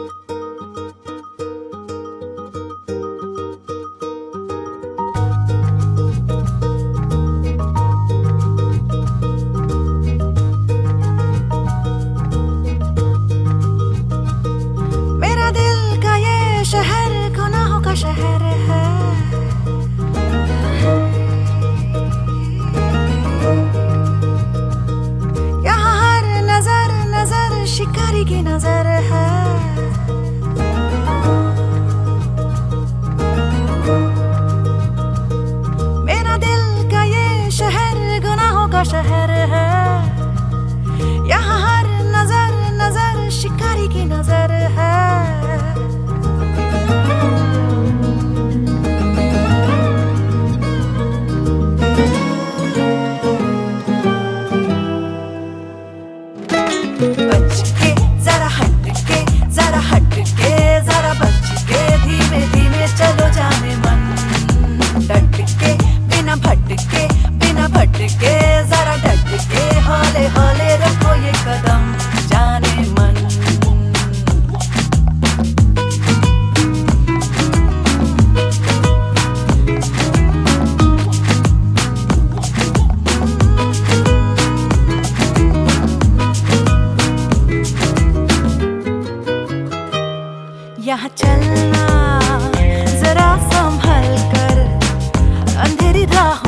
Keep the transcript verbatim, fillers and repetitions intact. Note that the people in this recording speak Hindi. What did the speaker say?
शहर गुनाहों का शहर है, यहाँ हर नजर नजर शिकारी की नजर है। मेरा दिल का ये शहर गुनाहों का शहर है, यहाँ हर नजर नजर शिकारी की नजर है। बच के जरा हट के जरा हट के जरा बच के धीमे धीमे चलो जाने मन, डट के बिना भटके बिना भटके जरा डट के हौले हौले रखो ये कदम जाने मन। यहाँ चलना जरा संभल कर, अंधेरी राह